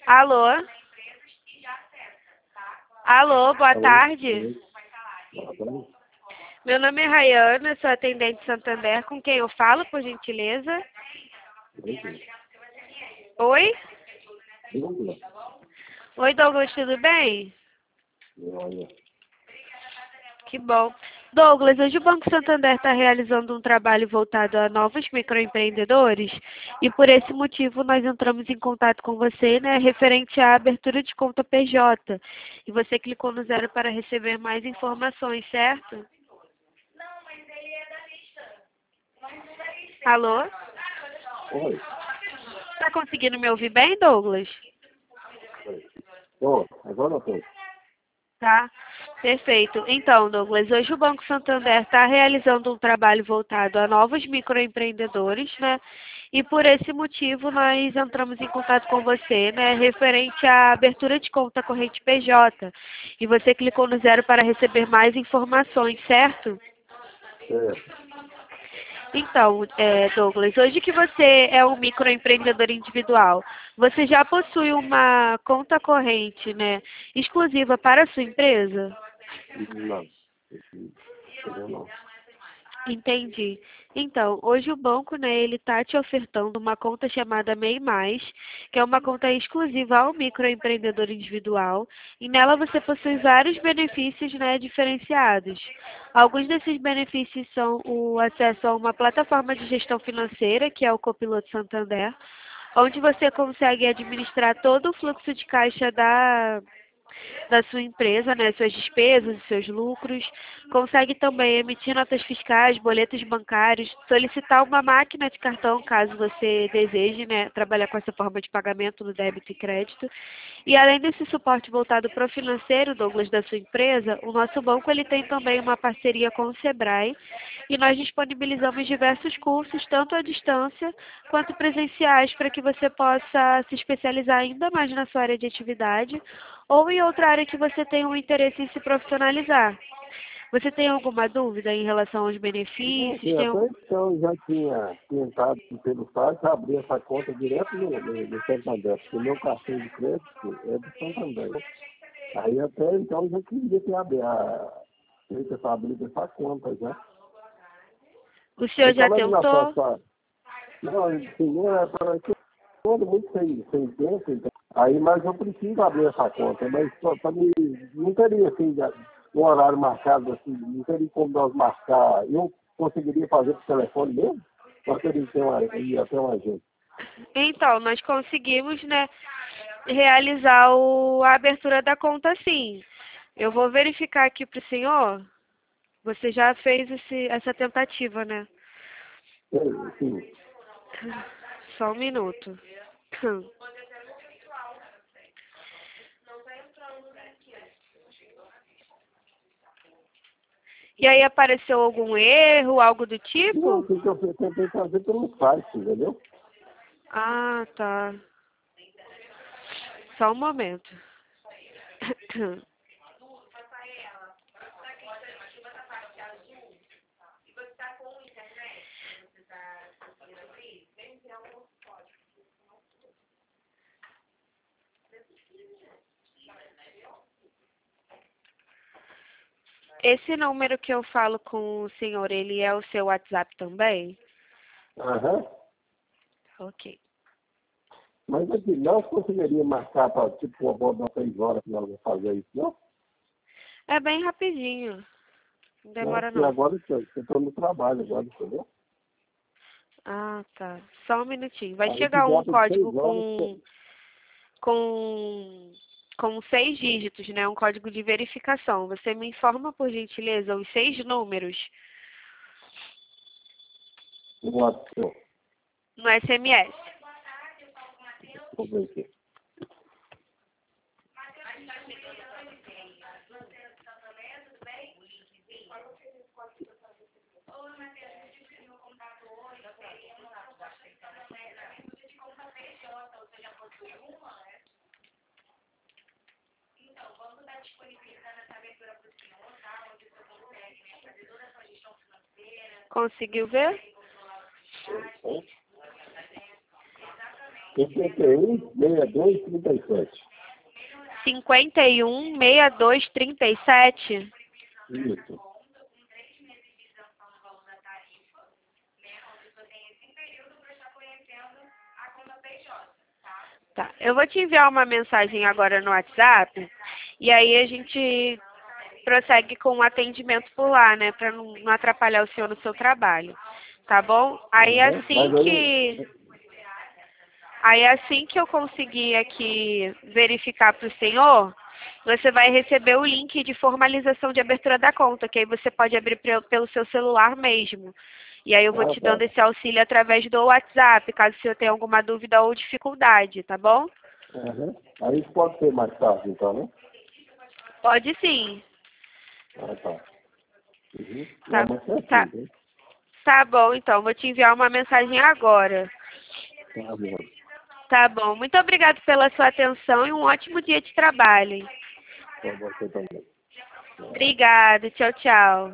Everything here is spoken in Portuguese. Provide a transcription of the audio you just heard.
Alô? Alô, boa Alô? tarde. Boa tarde. Meu nome é Rayana, sou atendente Santander. Com quem eu falo, por gentileza? Oi? Douglas. Oi, Douglas, tudo bem? Olha, Que bom. Douglas, hoje o Banco Santander está realizando um trabalho voltado a novos microempreendedores e por esse motivo nós entramos em contato com você, né, referente à abertura de conta PJ. E você clicou no zero para receber mais informações, certo? Alô? oi. Está conseguindo me ouvir bem, Douglas? Agora eu tô. Tá, perfeito. Então, Douglas, hoje o Banco Santander está realizando um trabalho voltado a novos microempreendedores, né? E por esse motivo nós entramos em contato com você, né, referente à abertura de conta corrente PJ. E você clicou no zero para receber mais informações, certo? Certo. Então, Douglas, hoje que você é um microempreendedor individual, você já possui uma conta corrente, né, exclusiva para a sua empresa? Não. Eu não. Entendi. Então, hoje o banco, né, ele está te ofertando uma conta chamada MEI+, que é uma conta exclusiva ao microempreendedor individual, e nela você possui vários benefícios, né, diferenciados. Alguns desses benefícios são o acesso a uma plataforma de gestão financeira, que é o Copiloto Santander, onde você consegue administrar todo o fluxo de caixa da sua empresa, né, suas despesas e seus lucros. Consegue também emitir notas fiscais, boletos bancários, solicitar uma máquina de cartão, caso você deseje, né, trabalhar com essa forma de pagamento no débito e crédito. E além desse suporte voltado para o financeiro, Douglas, da sua empresa, o nosso banco ele tem também uma parceria com o Sebrae e nós disponibilizamos diversos cursos, tanto à distância quanto presenciais, para que você possa se especializar ainda mais na sua área de atividade ou em outra área que você tenha um interesse em se profissionalizar. Você tem alguma dúvida em relação aos Não, benefícios? assim, até então eu já tinha tentado pelo site abrir essa conta direto no Santander, porque meu cartão de crédito é do Santander. Aí até então eu já queria ter feito essa abrir essa conta já. O senhor Aí já como é que nós tentou? passamos? Não, assim, para que todo muito sem tempo, então. Aí, mas eu preciso abrir essa conta, mas só para mim, não teria assim, um horário marcado assim, não teria como nós marcar. Eu conseguiria fazer por telefone mesmo? Ou teria que ter ir até uma agência? Então, nós conseguimos, né, realizar a abertura da conta sim. Eu vou verificar aqui para o senhor. Você já fez essa tentativa, né? Sim. Só um minuto. E aí apareceu algum erro, algo do Não, tipo? assim que eu tentei fazer pelo site, entendeu? Ah, tá. Só um momento. Esse número que eu falo com o senhor, ele é o seu WhatsApp também? Aham. Ok. Mas aqui, não conseguiria marcar para tipo uma boa das 6 horas que nós vamos fazer isso, não? É bem rapidinho. Não Não, demora porque não. agora eu estou no trabalho agora, entendeu? Ah, tá. Só um minutinho. Vai Aí por chegar um volta de código 6 horas, com, com 6 dígitos, né? Um código de verificação. Você me informa, por gentileza, os 6 números no WhatsApp. no SMS. Vamos ver aqui. Conseguiu ver? 51, 62, 37. 51 62 37. Isso. Tá. Eu vou te enviar uma mensagem agora no WhatsApp e aí a gente prossegue com o atendimento por lá, né? Para não atrapalhar o senhor no seu trabalho. Tá bom? Uhum. Mas Aí assim que eu conseguir aqui verificar para o senhor, você vai receber o link de formalização de abertura da conta, que aí você pode abrir pelo seu celular mesmo. E aí eu vou te tá. dando esse auxílio através do WhatsApp, caso o senhor tenha alguma dúvida ou dificuldade, tá bom? Uhum. Aí isso pode ser mais tarde, então, né? Pode sim. Ah, tá. Uhum. Tá, Não, mas tá, certinho, né? tá bom, então. Vou te enviar uma mensagem agora. Tá bom. Tá bom. Muito obrigada pela sua atenção e um ótimo dia de trabalho. Hein? Pra você também. Obrigada. Tchau, tchau.